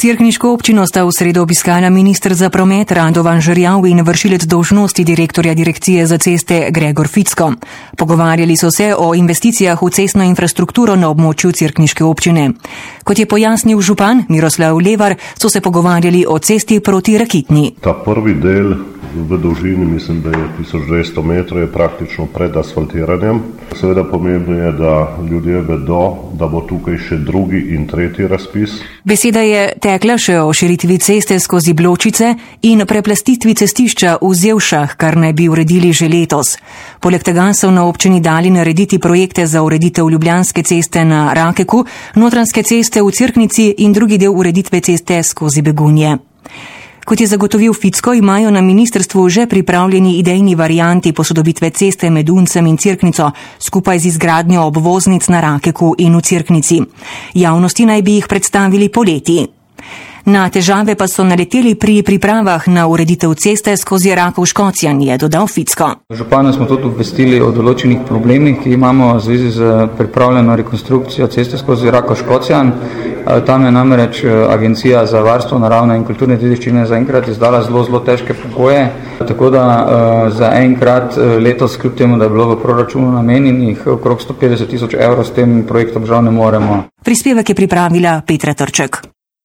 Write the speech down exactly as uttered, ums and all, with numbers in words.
Cerkniško občino sta v sredo obiskala minister za promet Radovan Žerjav in vršilec dolžnosti direktorja direkcije za ceste Gregor Ficko. Pogovarjali so se o investicijah v cestno infrastrukturo na območju Cerkniške občine. Kot je pojasnil župan Miroslav Levar, so se pogovarjali o cesti proti Rakitni. Ta prvi del v dolžini, mislim, da je tisoč dvesto metrov, je praktično pred asfaltiranjem. Seveda pomembno je, da ljudje vedo, da bo tukaj še drugi in tretji razpis. Beseda je tekla še o širitvi ceste skozi Bločice in preplastitvi cestišča v Zevšah, kar naj bi uredili že letos. Poleg tega so na občini dali narediti projekte za ureditev Ljubljanske ceste na Rakeku, Notranjske ceste v Cerknici in drugi del ureditve ceste skozi Begunje. Kot je zagotovil Ficko, imajo na ministrstvu že pripravljeni idejni varianti posodobitve ceste med Uncem in Cerknico, skupaj z izgradnjo obvoznic na Rakeku in v Cerknici. Javnosti naj bi jih predstavili poleti. Na težave pa so naleteli pri pripravah na ureditev ceste skozi Rakov Škocjan, je dodal Ficko. Župana smo tudi obvestili o določenih problemih, ki imamo v zvezi z pripravljeno rekonstrukcijo ceste skozi Rakov Škocjan. Tam je namreč Agencija za varstvo naravne in kulturne dediščine zaenkrat izdala zelo, zelo težke pogoje, tako da za enkrat letos, kljub temu, da je bilo v proračunu namenjenih okrog sto petdeset tisoč evrov, s tem projektom žal ne moremo. Prispevek je pripravila Petra Trček.